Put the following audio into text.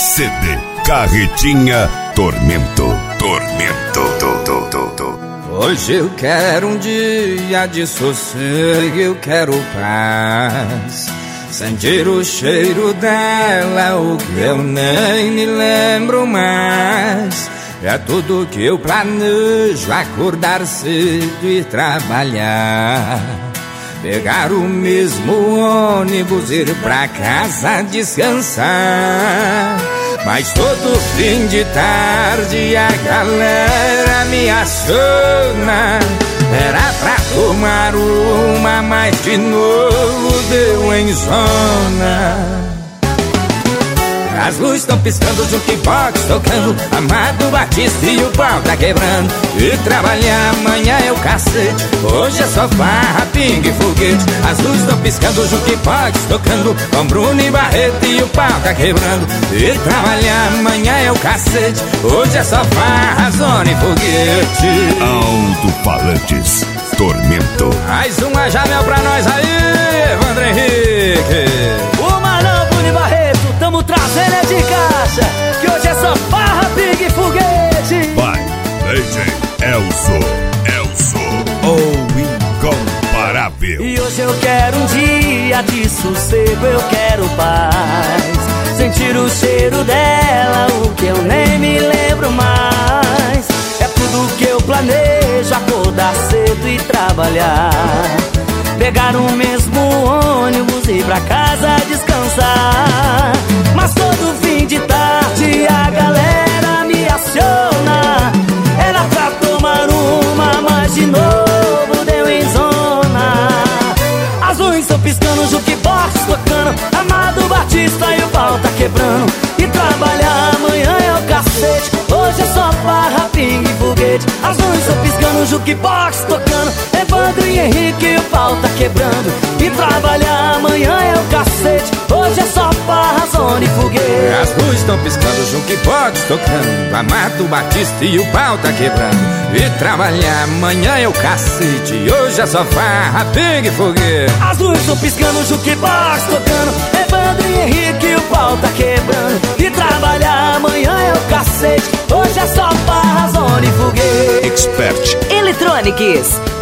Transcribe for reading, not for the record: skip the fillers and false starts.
CD Carretinha Tormento. Hoje eu quero um dia de sossego, eu quero paz. Sentir o cheiro dela, o que eu nem me lembro mais. É tudo que eu planejo, acordar cedo e trabalhar. Pegar o mesmo ônibus, ir pra casa descansar. Mas todo fim de tarde a galera me aciona. Era pra tomar uma, mas de novo deu em zona. As luzes estão piscando, o jukebox tocando, Amado Batista e o pau tá quebrando. E trabalhar amanhã é o cacete, hoje é só farra, pingue e foguete. As luzes estão piscando, o jukebox tocando, com Bruno e Barreto e o pau tá quebrando. E trabalhar amanhã é o cacete, hoje é só farra, zona e foguete. Alto-falantes Tormento. Mais uma Jamel pra nós aí, Evandro Henrique. O Marão, Bruno e Barreto, tamo trazendo é de caixa, que hoje é só farra, pingue e foguete. Vai, DJ Elzo, o incomparável. E hoje eu quero um dia de sossego, eu quero paz. Sentir o cheiro dela, o que eu nem me lembro mais. É tudo que eu planejo, acordar cedo e trabalhar. Pegar o mesmo ônibus e ir pra casa descansar. Mas todo fim de tarde a galera me aciona. Era pra tomar uma, mas de novo deu em zona. As luzes estão piscando, o jukebox tocando, Amado Batista e o pau tá quebrando. E trabalhar amanhã é o cacete, hoje é só farra, pingue e foguete. As luzes estão piscando, o jukebox tocando, Evandro e Henrique e o pau tá quebrando. E trabalhar amanhã é o cacete, hoje é só farra, zona e foguete. As luzes estão piscando, o jukebox tocando, Amado Batista e o pau tá quebrando. E trabalhar amanhã é o cacete, hoje é só farra, pingue e foguete. As luzes estão piscando, o jukebox tocando, Evandro e Henrique e o pau tá quebrando. E trabalhar amanhã é o cacete, hoje é só farra, zona e foguete. Expert Eletronics,